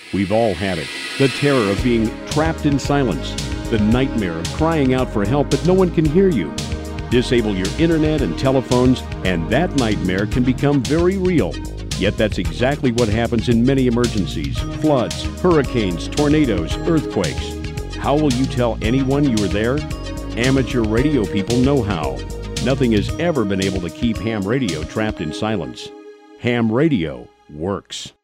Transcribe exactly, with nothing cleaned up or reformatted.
We've all had it. The terror of being trapped in silence. The nightmare of crying out for help but no one can hear you. Disable your internet and telephones, and that nightmare can become very real. Yet that's exactly what happens in many emergencies: floods, hurricanes, tornadoes, earthquakes. How will you tell anyone you were there? Amateur radio people know how. Nothing has ever been able to keep ham radio trapped in silence. Ham radio works.